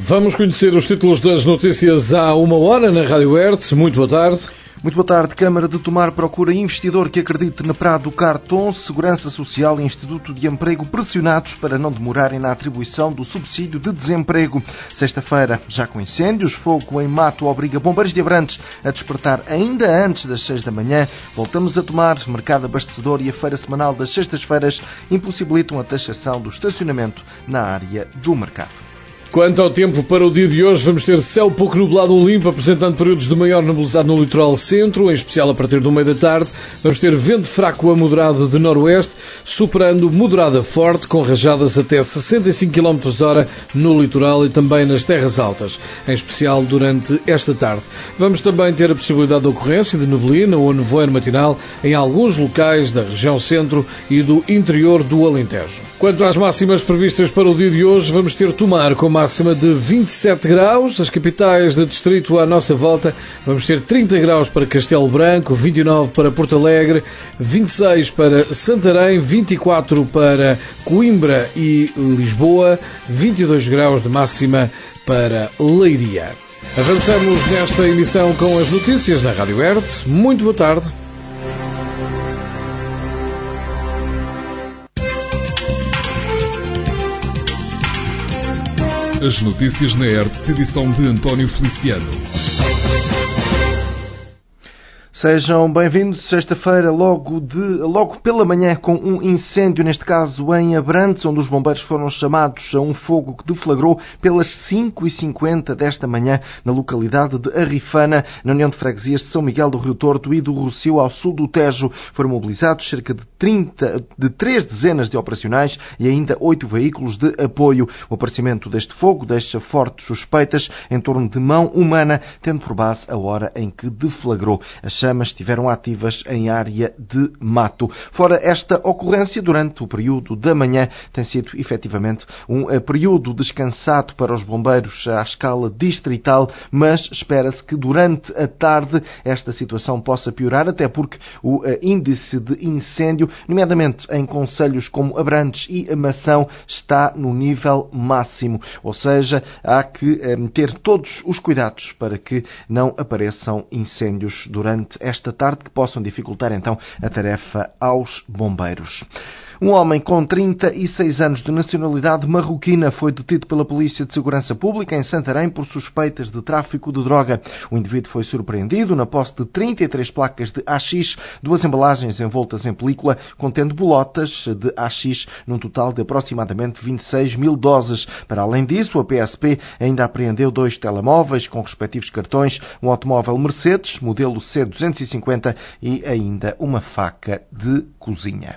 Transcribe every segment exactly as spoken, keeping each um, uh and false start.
Vamos conhecer os títulos das notícias há uma hora na Rádio Hertz. Muito boa tarde. Muito boa tarde. Câmara de Tomar procura investidor que acredite na Prado Cartão. Segurança Social e Instituto de Emprego pressionados para não demorarem na atribuição do subsídio de desemprego. Sexta-feira, já com incêndios, fogo em mato obriga bombeiros de Abrantes a despertar ainda antes das seis da manhã. Voltamos a Tomar. Mercado abastecedor e a feira semanal das sextas-feiras impossibilitam a taxação do estacionamento na área do mercado. Quanto ao tempo para o dia de hoje, vamos ter céu pouco nublado ou limpo, apresentando períodos de maior nebulosidade no litoral centro, em especial a partir do meio da tarde. Vamos ter vento fraco a moderado de noroeste, superando moderada forte, com rajadas até sessenta e cinco quilómetros por hora no litoral e também nas terras altas, em especial durante esta tarde. Vamos também ter a possibilidade de ocorrência de neblina ou nevoeiro matinal em alguns locais da região centro e do interior do Alentejo. Quanto às máximas previstas para o dia de hoje, vamos ter Tomar com máxima de vinte e sete graus, as capitais de distrito à nossa volta, vamos ter trinta graus para Castelo Branco, vinte e nove para Porto Alegre, vinte e seis para Santarém, vinte e quatro para Coimbra e Lisboa, vinte e dois graus de máxima para Leiria. Avançamos nesta emissão com as notícias na Rádio Hertz. Muito boa tarde. As notícias na Hertz, edição de António Feliciano. Sejam bem-vindos. Sexta-feira, logo, de, logo pela manhã, com um incêndio, neste caso em Abrantes, onde os bombeiros foram chamados a um fogo que deflagrou pelas cinco e cinquenta desta manhã na localidade de Arrifana, na União de Freguesias de São Miguel do Rio Torto e do Rossio, ao sul do Tejo. Foram mobilizados cerca de, trinta, de três dezenas de operacionais e ainda oito veículos de apoio. O aparecimento deste fogo deixa fortes suspeitas em torno de mão humana, tendo por base a hora em que deflagrou. As chamas estiveram ativas em área de mato. Fora esta ocorrência, durante o período da manhã, tem sido efetivamente um período descansado para os bombeiros à escala distrital, mas espera-se que durante a tarde esta situação possa piorar, até porque o índice de incêndio, nomeadamente em concelhos como Abrantes e Mação, está no nível máximo. Ou seja, há que ter todos os cuidados para que não apareçam incêndios durante esta tarde que possam dificultar então a tarefa aos bombeiros. Um homem com trinta e seis anos de nacionalidade marroquina foi detido pela Polícia de Segurança Pública em Santarém por suspeitas de tráfico de droga. O indivíduo foi surpreendido na posse de trinta e três placas de haxixe, duas embalagens envoltas em película contendo bolotas de haxixe, num total de aproximadamente vinte e seis mil doses. Para além disso, a P S P ainda apreendeu dois telemóveis com respectivos cartões, um automóvel Mercedes, modelo C duzentos e cinquenta e ainda uma faca de cozinha.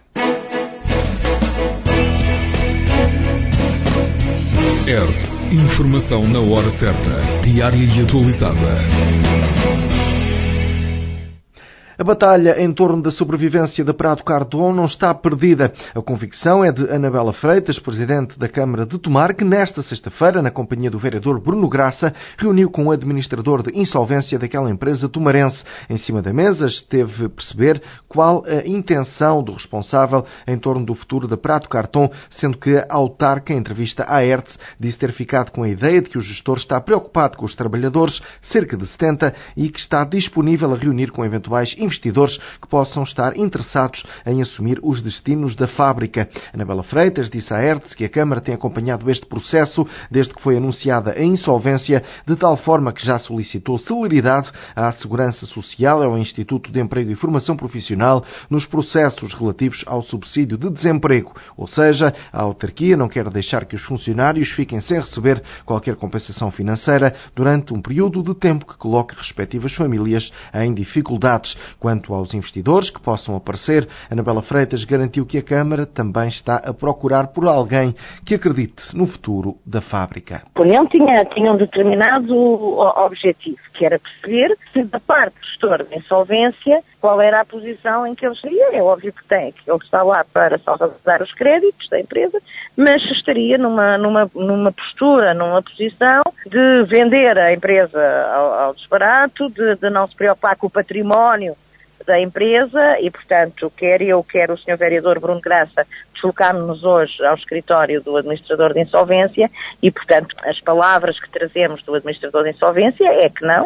Hertz, informação na hora certa, diária e atualizada. A batalha em torno da sobrevivência da Prado Cartão não está perdida. A convicção é de Anabela Freitas, presidente da Câmara de Tomar, que nesta sexta-feira, na companhia do vereador Bruno Graça, reuniu com o administrador de insolvência daquela empresa tomarense. Em cima da mesa esteve a perceber qual a intenção do responsável em torno do futuro da Prado Cartão, sendo que a autarca, em entrevista à Hertz, disse ter ficado com a ideia de que o gestor está preocupado com os trabalhadores, cerca de setenta, e que está disponível a reunir com eventuais investidores que possam estar interessados em assumir os destinos da fábrica. Anabela Freitas disse à Hertz que a Câmara tem acompanhado este processo desde que foi anunciada a insolvência, de tal forma que já solicitou celeridade à Segurança Social e ao Instituto de Emprego e Formação Profissional nos processos relativos ao subsídio de desemprego. Ou seja, a autarquia não quer deixar que os funcionários fiquem sem receber qualquer compensação financeira durante um período de tempo que coloque respectivas famílias em dificuldades. Quanto aos investidores que possam aparecer, Anabela Freitas garantiu que a Câmara também está a procurar por alguém que acredite no futuro da fábrica. Por ele tinha, tinha um determinado objetivo, que era perceber se da parte do gestor de insolvência qual era a posição em que ele estaria. É óbvio que tem, que ele está lá para salvaguardar os créditos da empresa, mas estaria numa, numa, numa postura, numa posição de vender a empresa ao, ao desbarato, de, de não se preocupar com o património da empresa e, portanto, quer eu, quer o senhor vereador Bruno Graça, deslocámos-nos hoje ao escritório do administrador de insolvência e, portanto, as palavras que trazemos do administrador de insolvência é que não,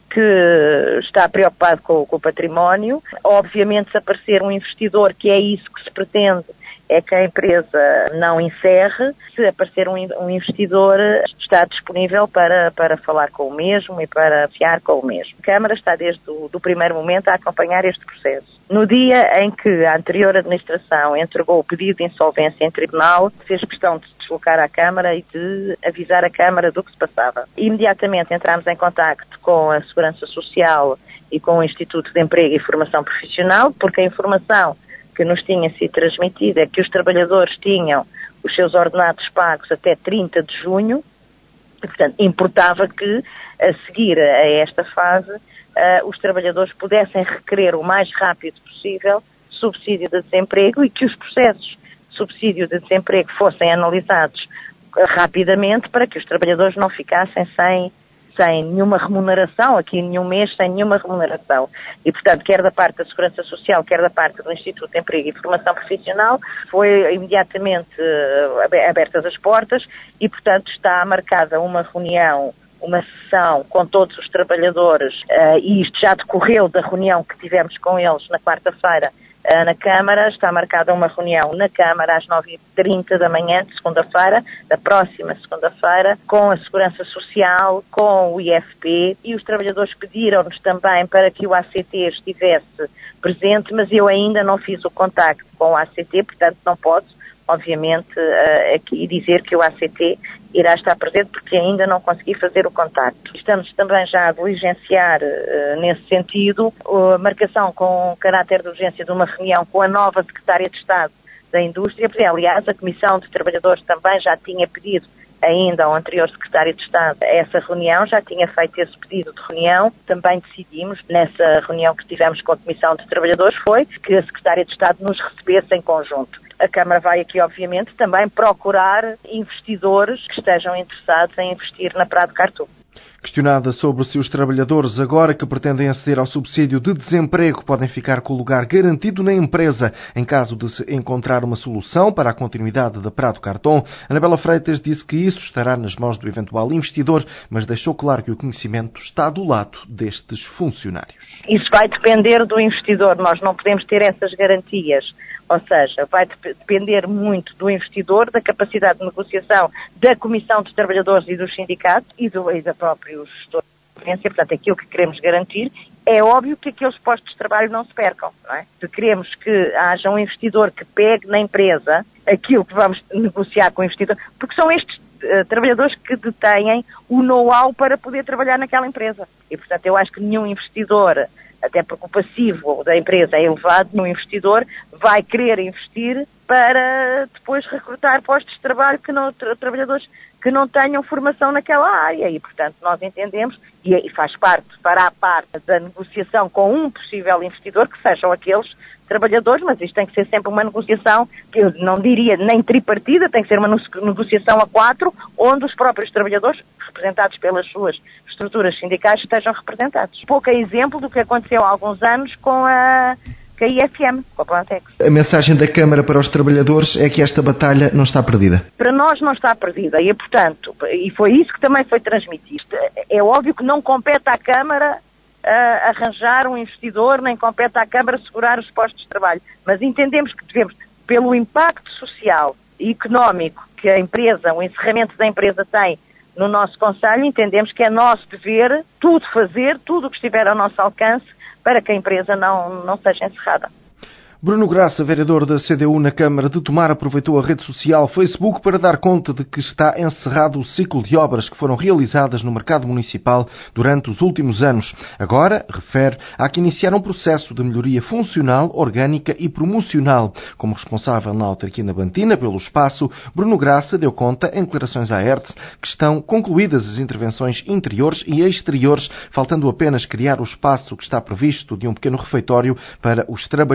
que está preocupado com, com o património. Obviamente, se aparecer um investidor, que é isso que se pretende, é que a empresa não encerre. Se aparecer um, um investidor, está disponível para, para falar com o mesmo e para fiar com o mesmo. A Câmara está desde o do primeiro momento a acompanhar este processo. No dia em que a anterior administração entregou o pedido de insolvência em tribunal, fez questão de se deslocar à Câmara e de avisar a Câmara do que se passava. Imediatamente entramos em contacto com a Segurança Social e com o Instituto de Emprego e Formação Profissional, porque a informação que nos tinha sido transmitida é que os trabalhadores tinham os seus ordenados pagos até trinta de junho, e, portanto, importava que, a seguir a esta fase, uh, os trabalhadores pudessem requerer o mais rápido possível subsídio de desemprego e que os processos de subsídio de desemprego fossem analisados uh, rapidamente para que os trabalhadores não ficassem sem sem nenhuma remuneração, aqui nenhum mês sem nenhuma remuneração. E, portanto, quer da parte da Segurança Social, quer da parte do Instituto de Emprego e Formação Profissional, foi imediatamente uh, abertas as portas e, portanto, está marcada uma reunião, uma sessão com todos os trabalhadores, uh, e isto já decorreu da reunião que tivemos com eles na quarta-feira, na Câmara. Está marcada uma reunião na Câmara às nove e trinta da manhã de segunda-feira, da próxima segunda-feira, com a Segurança Social, com o I F P, e os trabalhadores pediram-nos também para que o A C T estivesse presente, mas eu ainda não fiz o contacto com o A C T, portanto não posso, obviamente, aqui dizer que o A C T irá estar presente porque ainda não consegui fazer o contacto. Estamos também já a diligenciar, uh, nesse sentido, a marcação com caráter de urgência de uma reunião com a nova Secretária de Estado da Indústria. Aliás, a Comissão de Trabalhadores também já tinha pedido ainda ao anterior Secretário de Estado essa reunião, já tinha feito esse pedido de reunião. Também decidimos, nessa reunião que tivemos com a Comissão de Trabalhadores, foi que a Secretária de Estado nos recebesse em conjunto. A Câmara vai aqui, obviamente, também procurar investidores que estejam interessados em investir na Prado Cartu. Questionada sobre se os trabalhadores, agora que pretendem aceder ao subsídio de desemprego, podem ficar com o lugar garantido na empresa em caso de se encontrar uma solução para a continuidade da Prado Cartão, Anabela Freitas disse que isso estará nas mãos do eventual investidor, mas deixou claro que o conhecimento está do lado destes funcionários. Isso vai depender do investidor, nós não podemos ter essas garantias. Ou seja, vai depender muito do investidor, da capacidade de negociação da Comissão dos Trabalhadores e dos sindicatos e do, e da própria gestor de concorrência. Portanto, aquilo que queremos garantir é óbvio que aqueles postos de trabalho não se percam, não é? Se queremos que haja um investidor que pegue na empresa aquilo que vamos negociar com o investidor, porque são estes uh, trabalhadores que detêm o know-how para poder trabalhar naquela empresa. E, portanto, eu acho que nenhum investidor, até porque o passivo da empresa é elevado, no investidor vai querer investir para depois recrutar postos de trabalho que não, tra- trabalhadores que não tenham formação naquela área e, portanto, nós entendemos, e, e faz parte, fará parte da negociação com um possível investidor, que sejam aqueles trabalhadores, mas isto tem que ser sempre uma negociação, que eu não diria nem tripartida, tem que ser uma negociação a quatro, onde os próprios trabalhadores, representados pelas suas estruturas sindicais, estejam representados. Pouco é exemplo do que aconteceu há alguns anos com a, com a I F M, com a Plantex. A mensagem da Câmara para os trabalhadores é que esta batalha não está perdida. Para nós não está perdida e, portanto, e foi isso que também foi transmitido. É óbvio que não compete à Câmara Uh, arranjar um investidor, nem compete à Câmara segurar os postos de trabalho. Mas entendemos que devemos, pelo impacto social e económico que a empresa, o encerramento da empresa tem no nosso concelho, entendemos que é nosso dever tudo fazer, tudo o que estiver ao nosso alcance para que a empresa não, não seja encerrada. Bruno Graça, vereador da C D U na Câmara de Tomar, aproveitou a rede social Facebook para dar conta de que está encerrado o ciclo de obras que foram realizadas no mercado municipal durante os últimos anos. Agora, refere, há que iniciar um processo de melhoria funcional, orgânica e promocional. Como responsável na autarquia nabantina pelo espaço, Bruno Graça deu conta, em declarações à Hertz, que estão concluídas as intervenções interiores e exteriores, faltando apenas criar o espaço que está previsto de um pequeno refeitório para os trabalhadores.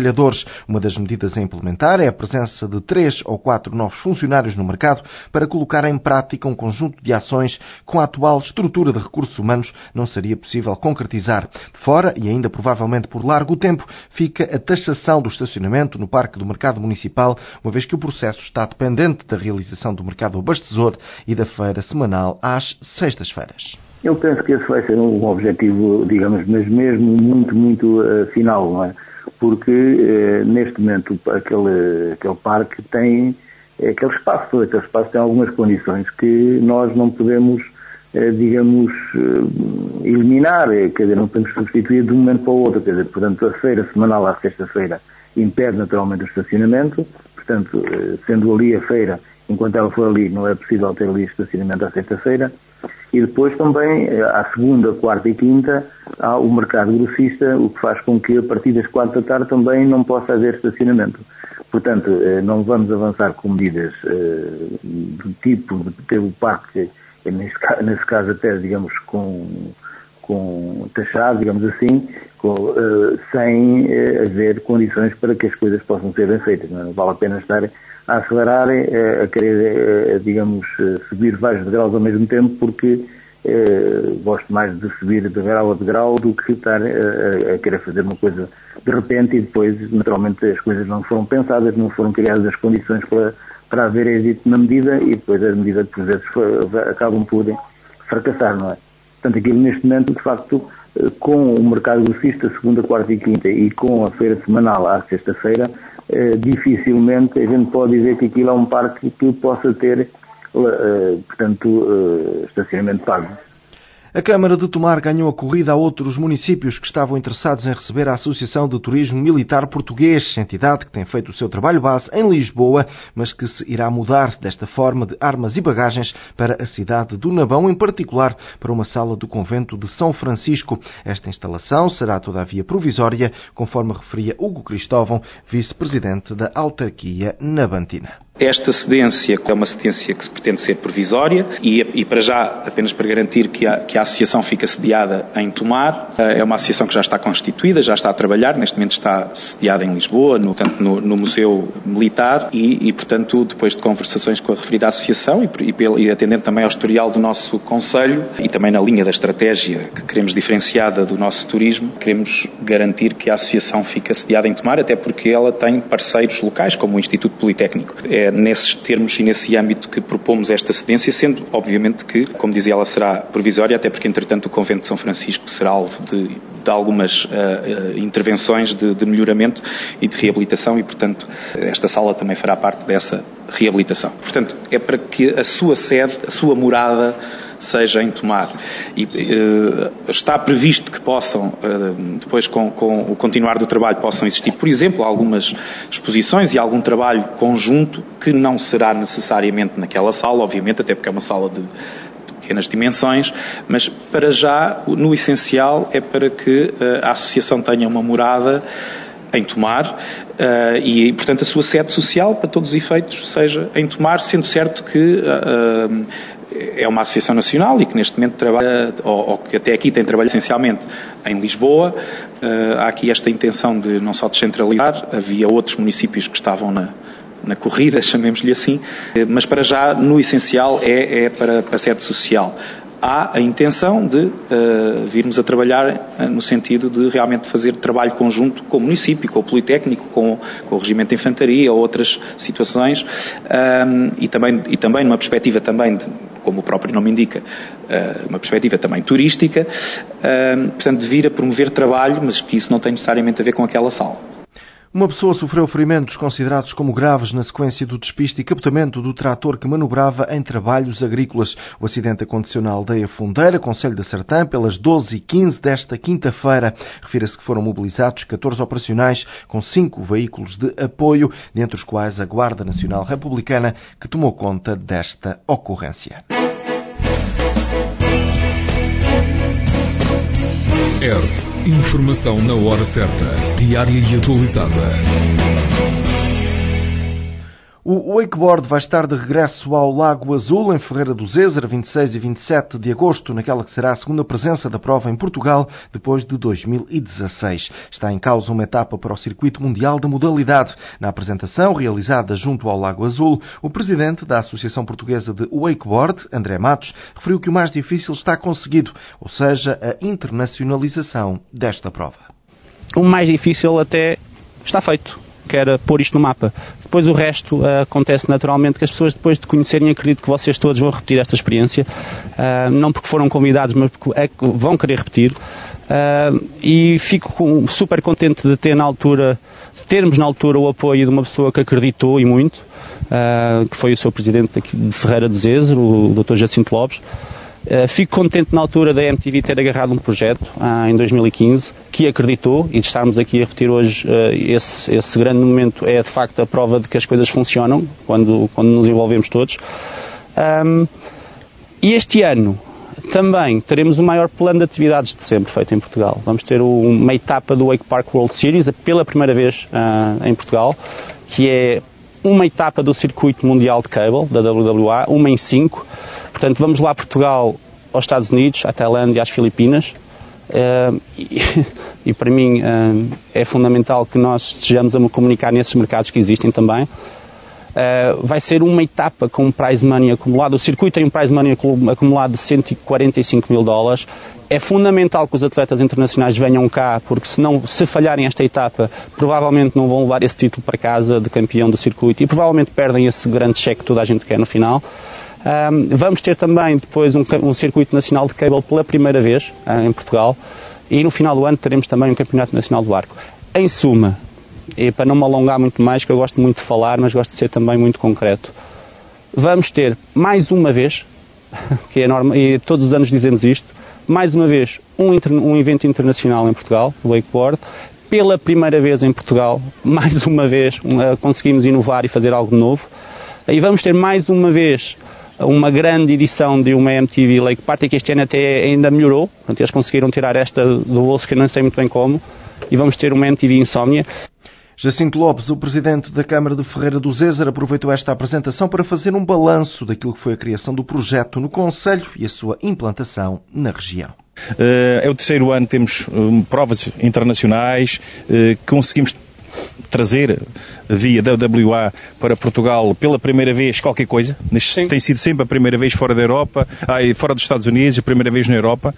Uma das medidas a implementar é a presença de três ou quatro novos funcionários no mercado para colocar em prática um conjunto de ações com a atual estrutura de recursos humanos não seria possível concretizar. De fora, e ainda provavelmente por largo tempo, fica a taxação do estacionamento no Parque do Mercado Municipal, uma vez que o processo está dependente da realização do mercado abastecedor e da feira semanal às sextas-feiras. Eu penso que esse vai ser um objetivo, digamos, mas mesmo muito, muito uh, final, não é? Porque uh, neste momento aquele, aquele parque tem aquele espaço, todo aquele espaço tem algumas condições que nós não podemos, uh, digamos, uh, eliminar, quer dizer, não podemos substituir de um momento para o outro, quer dizer, portanto a feira semanal à sexta-feira impede naturalmente o estacionamento, portanto, uh, sendo ali a feira, enquanto ela for ali, não é possível ter ali estacionamento à sexta-feira. E depois também, à segunda, quarta e quinta, há o mercado grossista, o que faz com que a partir das quatro da tarde também não possa haver estacionamento. Portanto, não vamos avançar com medidas do tipo de ter o parque, nesse caso até, digamos, com, com taxado, digamos assim, com, sem haver condições para que as coisas possam ser bem feitas. Não vale a pena estar a acelerar, a querer, digamos, subir vários degraus ao mesmo tempo, porque eh, gosto mais de subir de degrau a degrau do que estar a, a querer fazer uma coisa de repente e depois, naturalmente, as coisas não foram pensadas, não foram criadas as condições para, para haver êxito na medida e depois as medidas, por vezes, acabam por fracassar, não é? Portanto, aquilo neste momento, de facto, com o mercado grossista, segunda, quarta e quinta, e com a feira semanal à sexta-feira, eh, dificilmente a gente pode dizer que aquilo é um parque que possa ter, eh, portanto, eh, estacionamento pago. A Câmara de Tomar ganhou a corrida a outros municípios que estavam interessados em receber a Associação de Turismo Militar Português, entidade que tem feito o seu trabalho base em Lisboa, mas que se irá mudar desta forma de armas e bagagens para a cidade do Nabão, em particular para uma sala do convento de São Francisco. Esta instalação será, todavia, provisória, conforme referia Hugo Cristóvão, vice-presidente da autarquia nabantina. Esta cedência é uma cedência que se pretende ser provisória e, e para já, apenas para garantir que a, que a associação fica sediada em Tomar, é uma associação que já está constituída, já está a trabalhar, neste momento está sediada em Lisboa, no, tanto no, no Museu Militar e, e, portanto, depois de conversações com a referida associação e, e, e atendendo também ao historial do nosso Conselho e também na linha da estratégia que queremos diferenciada do nosso turismo, queremos garantir que a associação fica sediada em Tomar, até porque ela tem parceiros locais, como o Instituto Politécnico. É nesses termos e nesse âmbito que propomos esta cedência, sendo, obviamente, que, como dizia, ela será provisória, até porque, entretanto, o Convento de São Francisco será alvo de, de algumas uh, uh, intervenções de, de melhoramento e de reabilitação e, portanto, esta sala também fará parte dessa reabilitação. Portanto, é para que a sua sede, a sua morada, seja em Tomar. E uh, está previsto que possam, uh, depois com, com o continuar do trabalho, possam existir, por exemplo, algumas exposições e algum trabalho conjunto que não será necessariamente naquela sala, obviamente, até porque é uma sala de, de pequenas dimensões, mas para já, no essencial, é para que uh, a associação tenha uma morada em Tomar uh, e, portanto, a sua sede social, para todos os efeitos, seja em Tomar, sendo certo que uh, é uma associação nacional e que neste momento trabalha, ou, ou que até aqui tem trabalhado essencialmente em Lisboa. Uh, há aqui esta intenção de não só descentralizar, havia outros municípios que estavam na, na corrida, chamemos-lhe assim, mas para já, no essencial, é, é para, para a sede social. Há a intenção de uh, virmos a trabalhar uh, no sentido de realmente fazer trabalho conjunto com o município, com o Politécnico, com, com o Regimento de Infantaria ou outras situações um, e, também, e também numa perspectiva também, de, como o próprio nome indica, uh, uma perspectiva também turística, uh, portanto de vir a promover trabalho, mas que isso não tem necessariamente a ver com aquela sala. Uma pessoa sofreu ferimentos considerados como graves na sequência do despiste e captamento do trator que manobrava em trabalhos agrícolas. O acidente aconteceu na aldeia Fundeira, concelho da Sertã, pelas doze e quinze desta quinta-feira. Refira-se que foram mobilizados catorze operacionais com cinco veículos de apoio, dentre os quais a Guarda Nacional Republicana, que tomou conta desta ocorrência. R. Informação na hora certa, diária e atualizada. O wakeboard vai estar de regresso ao Lago Azul, em Ferreira do Zezer, vinte e seis e vinte e sete de agosto, naquela que será a segunda presença da prova em Portugal, depois de dois mil e dezasseis. Está em causa uma etapa para o circuito mundial da modalidade. Na apresentação, realizada junto ao Lago Azul, o presidente da Associação Portuguesa de Wakeboard, André Matos, referiu que o mais difícil está conseguido, ou seja, a internacionalização desta prova. O mais difícil até está feito, que era pôr isto no mapa. Depois o resto uh, acontece naturalmente, que as pessoas depois de conhecerem, acredito que vocês todos vão repetir esta experiência, uh, não porque foram convidados, mas porque é que vão querer repetir, uh, e fico com, super contente de ter na altura, de termos na altura o apoio de uma pessoa que acreditou e muito, uh, que foi o seu presidente aqui de Ferreira de Zezer, o doutor Jacinto Lopes. Uh, fico contente na altura da M T V ter agarrado um projeto uh, em dois mil e quinze que acreditou, e de estarmos aqui a repetir hoje uh, esse, esse grande momento é de facto a prova de que as coisas funcionam quando, quando nos envolvemos todos. Um, e este ano também teremos o maior plano de atividades de sempre feito em Portugal. Vamos ter uma etapa do Wake Park World Series pela primeira vez uh, em Portugal, que é uma etapa do circuito mundial de cable da W W A, uma em cinco. Portanto, vamos lá a Portugal, aos Estados Unidos, à Tailândia e às Filipinas. Uh, e, e para mim uh, é fundamental que nós estejamos a comunicar nesses mercados que existem também. Uh, vai ser uma etapa com um prize money acumulado. O circuito tem um prize money acumulado de cento e quarenta e cinco mil dólares. É fundamental que os atletas internacionais venham cá, porque senão, se falharem esta etapa, provavelmente não vão levar esse título para casa de campeão do circuito e provavelmente perdem esse grande cheque que toda a gente quer no final. Um, vamos ter também depois um, um circuito nacional de cable pela primeira vez uh, em Portugal, e no final do ano teremos também um campeonato nacional do arco. Em suma, e para não me alongar muito mais, que eu gosto muito de falar, mas gosto de ser também muito concreto, vamos ter mais uma vez, que é normal, e todos os anos dizemos isto, mais uma vez um, inter, um evento internacional em Portugal, o wakeboard. Pela primeira vez em Portugal, mais uma vez uh, conseguimos inovar e fazer algo novo, e vamos ter mais uma vez uma grande edição de uma M T V Lake Party, que este ano até ainda melhorou. Portanto, eles conseguiram tirar esta do bolso, que eu não sei muito bem como, e vamos ter uma M T V Insónia. Jacinto Lopes, o presidente da Câmara de Ferreira do Zezer, aproveitou esta apresentação para fazer um balanço daquilo que foi a criação do projeto no concelho e a sua implantação na região. É o terceiro ano, temos provas internacionais, conseguimos trazer via W W A para Portugal pela primeira vez qualquer coisa. Sim. Tem sido sempre a primeira vez fora da Europa, ai, fora dos Estados Unidos, a primeira vez na Europa.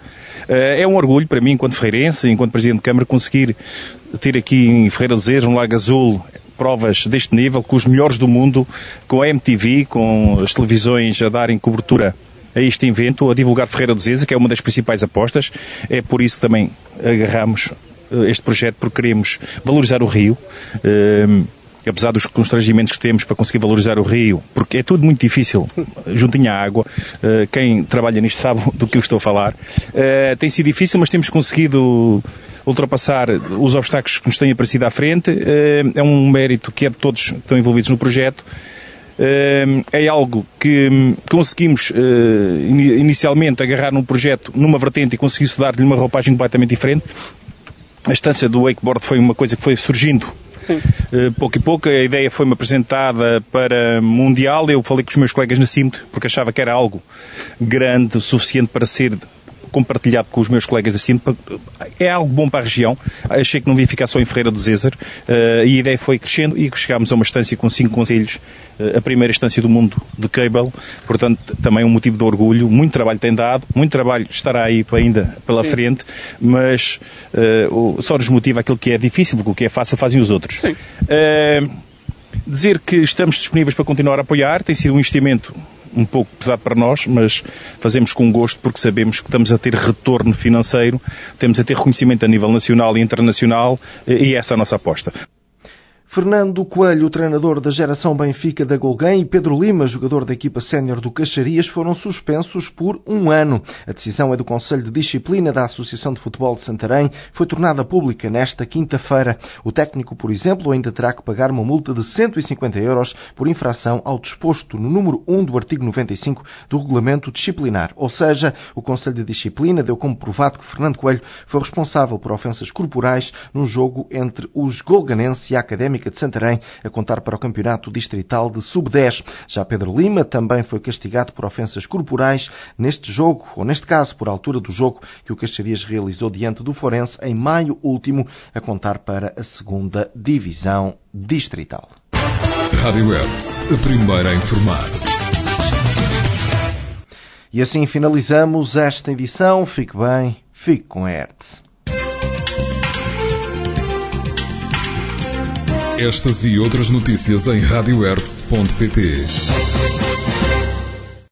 É um orgulho para mim, enquanto ferreirense, enquanto Presidente de Câmara, conseguir ter aqui em Ferreira do Zezer, no Lago Azul, provas deste nível, com os melhores do mundo, com a M T V, com as televisões a darem cobertura a este evento, a divulgar Ferreira do Zezer, que é uma das principais apostas. É por isso que também agarramos este projeto, porque queremos valorizar o Rio, eh, apesar dos constrangimentos que temos para conseguir valorizar o Rio, porque é tudo muito difícil, juntinho à água, eh, quem trabalha nisto sabe do que eu estou a falar. Eh, tem sido difícil, mas temos conseguido ultrapassar os obstáculos que nos têm aparecido à frente. Eh, é um mérito que é de todos que estão envolvidos no projeto. É algo que conseguimos inicialmente agarrar num projeto, numa vertente, e conseguir-se dar-lhe uma roupagem completamente diferente. A estância do wakeboard foi uma coisa que foi surgindo uh, pouco e pouco. A ideia foi-me apresentada para mundial. Eu falei com os meus colegas na CIMT, porque achava que era algo grande o suficiente para ser compartilhado com os meus colegas da CIMT. É algo bom para a região. Achei que não devia ficar só em Ferreira do Zezer, uh, e a ideia foi crescendo e chegámos a uma estância com cinco concelhos, uh, a primeira estância do mundo de cable. Portanto, também um motivo de orgulho. Muito trabalho tem dado, muito trabalho estará aí ainda pela Sim. frente, mas uh, só nos motiva aquilo que é difícil, porque o que é fácil fazem os outros. Sim. Uh, dizer que estamos disponíveis para continuar a apoiar. Tem sido um investimento um pouco pesado para nós, mas fazemos com gosto, porque sabemos que estamos a ter retorno financeiro, temos a ter reconhecimento a nível nacional e internacional, e essa é a nossa aposta. Fernando Coelho, o treinador da geração Benfica da Golguém, e Pedro Lima, jogador da equipa sénior do Caxarias, foram suspensos por um ano. A decisão é do Conselho de Disciplina da Associação de Futebol de Santarém, foi tornada pública nesta quinta-feira. O técnico, por exemplo, ainda terá que pagar uma multa de cento e cinquenta euros por infração ao disposto no número um do artigo noventa e cinco do Regulamento Disciplinar. Ou seja, o Conselho de Disciplina deu como provado que Fernando Coelho foi responsável por ofensas corporais num jogo entre os golganenses e a Académica Benfica de Santarém a contar para o campeonato distrital de sub dez. Já Pedro Lima também foi castigado por ofensas corporais neste jogo, ou neste caso por altura do jogo que o Cascadias realizou diante do Forense em maio último, a contar para a segunda divisão distrital. Rádio Hertz, a primeira a informar. E assim finalizamos esta edição. Fique bem, fique com a Hertz. Estas e outras notícias em rádio hertz ponto pt.